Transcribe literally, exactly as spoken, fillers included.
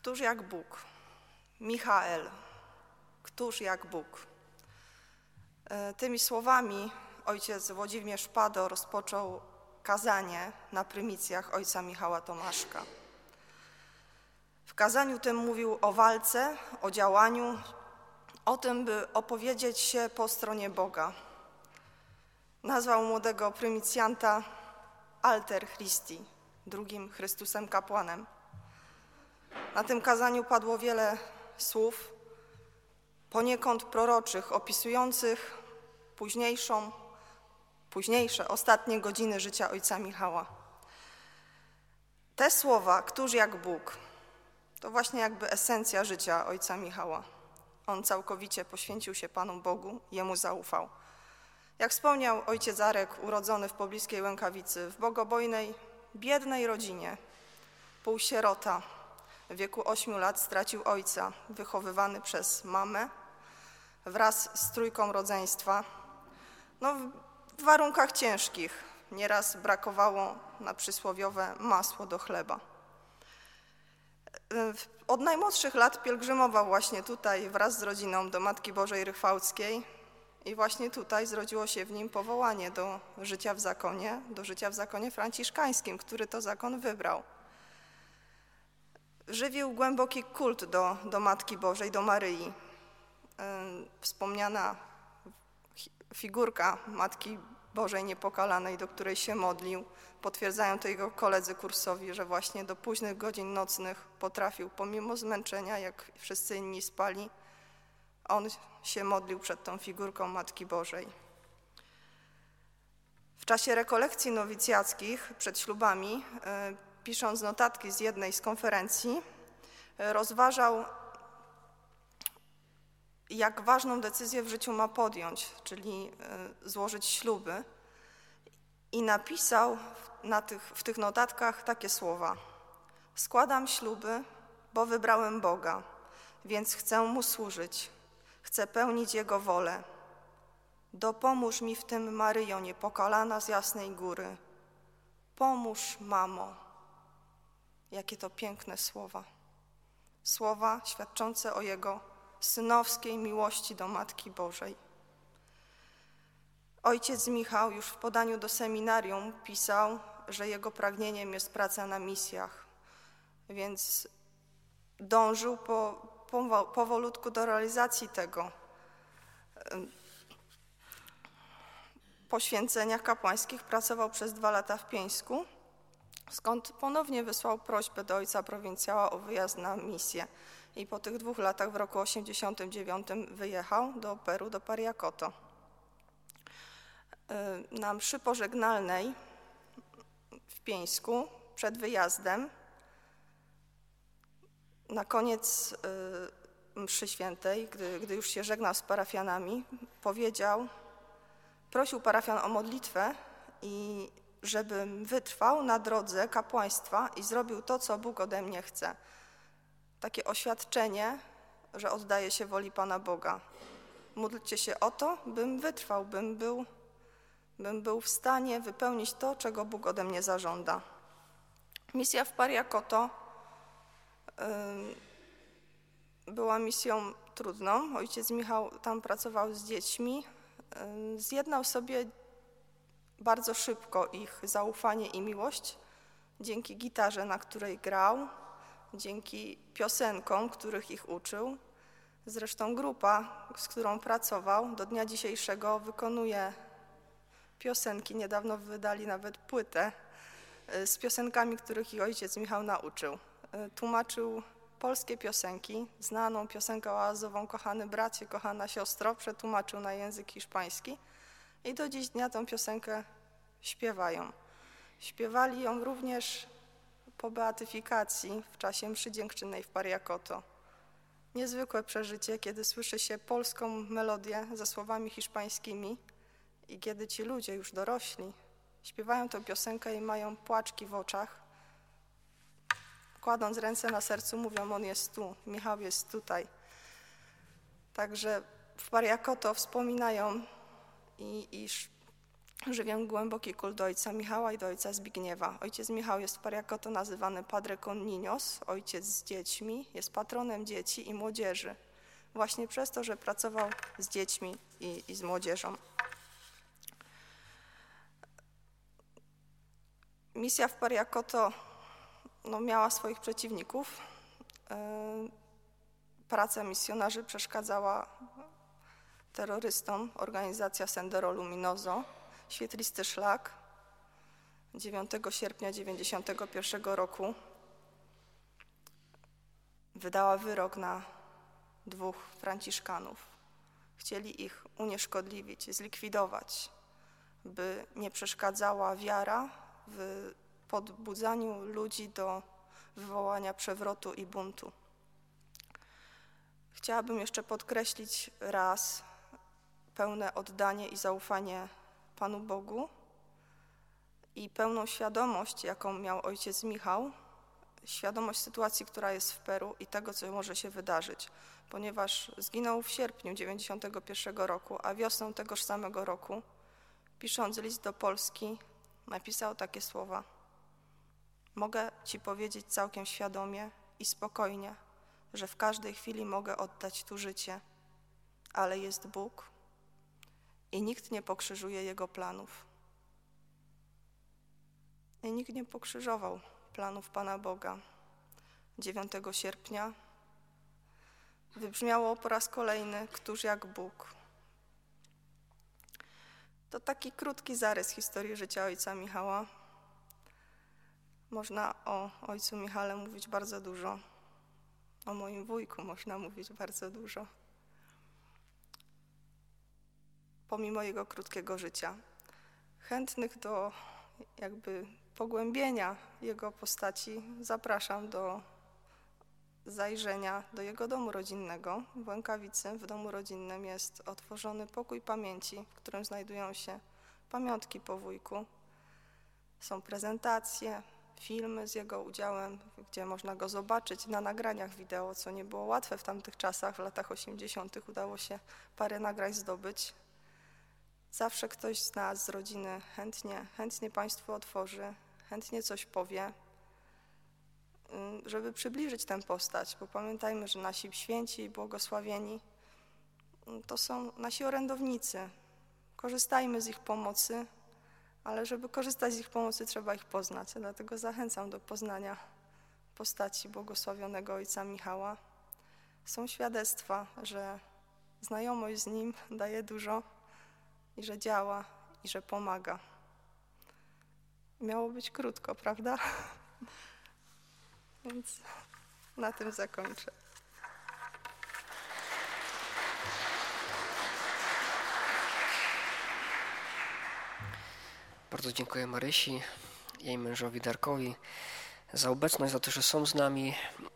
Któż jak Bóg? Michael. Któż jak Bóg? Tymi słowami ojciec Włodzimierz Pado rozpoczął kazanie na prymicjach ojca Michała Tomaszka. W kazaniu tym mówił o walce, o działaniu, o tym, by opowiedzieć się po stronie Boga. Nazwał młodego prymicjanta Alter Christi, drugim Chrystusem kapłanem. Na tym kazaniu padło wiele słów, poniekąd proroczych, opisujących późniejszą, późniejsze, ostatnie godziny życia ojca Michała. Te słowa, któż jak Bóg, to właśnie jakby esencja życia ojca Michała. On całkowicie poświęcił się Panu Bogu, Jemu zaufał. Jak wspomniał ojciec Arek, urodzony w pobliskiej Łękawicy, w bogobojnej, biednej rodzinie, półsierota, w wieku ośmiu lat stracił ojca, wychowywany przez mamę wraz z trójką rodzeństwa. No, w warunkach ciężkich, nieraz brakowało na przysłowiowe masło do chleba. Od najmłodszych lat pielgrzymował właśnie tutaj wraz z rodziną do Matki Bożej Rychwałckiej i właśnie tutaj zrodziło się w nim powołanie do życia w zakonie, do życia w zakonie franciszkańskim, który to zakon wybrał. Żywił głęboki kult do, do Matki Bożej, do Maryi. Wspomniana figurka Matki Bożej Niepokalanej, do której się modlił, potwierdzają to jego koledzy kursowi, że właśnie do późnych godzin nocnych potrafił, pomimo zmęczenia, jak wszyscy inni spali, on się modlił przed tą figurką Matki Bożej. W czasie rekolekcji nowicjackich przed ślubami, pisząc notatki z jednej z konferencji, rozważał, jak ważną decyzję w życiu ma podjąć, czyli złożyć śluby, i napisał na tych, w tych notatkach takie słowa: składam śluby, bo wybrałem Boga, więc chcę Mu służyć, chcę pełnić Jego wolę. Dopomóż mi w tym, Maryjo Niepokalana z Jasnej Góry. Pomóż, mamo. Jakie to piękne słowa. Słowa świadczące o Jego synowskiej miłości do Matki Bożej. Ojciec Michał już w podaniu do seminarium pisał, że jego pragnieniem jest praca na misjach, więc dążył po, po, powolutku do realizacji tego. Po święceniach kapłańskich pracował przez dwa lata w Pieńsku, skąd ponownie wysłał prośbę do ojca prowincjała o wyjazd na misję. I po tych dwóch latach w roku osiemdziesiątym dziewiątym wyjechał do Peru, do Pariacoto. Na mszy pożegnalnej w Pieńsku przed wyjazdem, na koniec mszy świętej, gdy, gdy już się żegnał z parafianami, powiedział, prosił parafian o modlitwę i żebym wytrwał na drodze kapłaństwa i zrobił to, co Bóg ode mnie chce. Takie oświadczenie, że oddaje się woli Pana Boga. Módlcie się o to, bym wytrwał, bym był, bym był w stanie wypełnić to, czego Bóg ode mnie zażąda. Misja w Pariacoto yy, była misją trudną. Ojciec Michał tam pracował z dziećmi. Yy, zjednał sobie bardzo szybko ich zaufanie i miłość dzięki gitarze, na której grał, dzięki piosenkom, których ich uczył. Zresztą grupa, z którą pracował, do dnia dzisiejszego wykonuje piosenki. Niedawno wydali nawet płytę z piosenkami, których ich ojciec Michał nauczył. Tłumaczył polskie piosenki, znaną piosenkę oazową Kochany bracie, kochana siostro, przetłumaczył na język hiszpański i do dziś dnia tę piosenkę śpiewają. Śpiewali ją również po beatyfikacji w czasie mszy dziękczynnej w Pariacoto. Niezwykłe przeżycie, kiedy słyszy się polską melodię ze słowami hiszpańskimi i kiedy ci ludzie już dorośli śpiewają tę piosenkę i mają płaczki w oczach, kładąc ręce na sercu, mówią, on jest tu, Michał jest tutaj. Także w Pariacoto wspominają, i, iż żywię głęboki kult do ojca Michała i do ojca Zbigniewa. Ojciec Michał jest w Pariakoto nazywany Padre con Niños, ojciec z dziećmi, jest patronem dzieci i młodzieży. Właśnie przez to, że pracował z dziećmi i, i z młodzieżą. Misja w Pariakoto no, miała swoich przeciwników. Praca misjonarzy przeszkadzała terrorystom. Organizacja Sendero Luminoso, Świetlisty Szlak, dziewiątego sierpnia dziewięćdziesiątego pierwszego roku wydała wyrok na dwóch franciszkanów. Chcieli ich unieszkodliwić, zlikwidować, by nie przeszkadzała wiara w podbudzaniu ludzi do wywołania przewrotu i buntu. Chciałabym jeszcze podkreślić raz pełne oddanie i zaufanie Panu Bogu i pełną świadomość, jaką miał ojciec Michał, świadomość sytuacji, która jest w Peru i tego, co może się wydarzyć, ponieważ zginął w sierpniu dziewięćdziesiątego pierwszego roku, a wiosną tegoż samego roku, pisząc list do Polski, napisał takie słowa: mogę Ci powiedzieć całkiem świadomie i spokojnie, że w każdej chwili mogę oddać tu życie, ale jest Bóg i nikt nie pokrzyżuje Jego planów. I nikt nie pokrzyżował planów Pana Boga. dziewiątego sierpnia wybrzmiało po raz kolejny: któż jak Bóg. To taki krótki zarys historii życia ojca Michała. Można o ojcu Michale mówić bardzo dużo. O moim wujku można mówić bardzo dużo. Pomimo jego krótkiego życia. Chętnych do jakby pogłębienia jego postaci zapraszam do zajrzenia do jego domu rodzinnego w Łękawicy. W domu rodzinnym jest otworzony pokój pamięci, w którym znajdują się pamiątki po wujku. Są prezentacje, filmy z jego udziałem, gdzie można go zobaczyć na nagraniach wideo, co nie było łatwe w tamtych czasach. W latach osiemdziesiątych udało się parę nagrań zdobyć. Zawsze ktoś z nas, z rodziny chętnie, chętnie Państwu otworzy, chętnie coś powie, żeby przybliżyć tę postać, bo pamiętajmy, że nasi święci i błogosławieni to są nasi orędownicy. Korzystajmy z ich pomocy, ale żeby korzystać z ich pomocy, trzeba ich poznać. Dlatego zachęcam do poznania postaci błogosławionego ojca Michała. Są świadectwa, że znajomość z nim daje dużo i że działa i że pomaga. Miało być krótko, prawda? Więc na tym zakończę. Bardzo dziękuję Marysi, jej mężowi Darkowi za obecność, za to, że są z nami.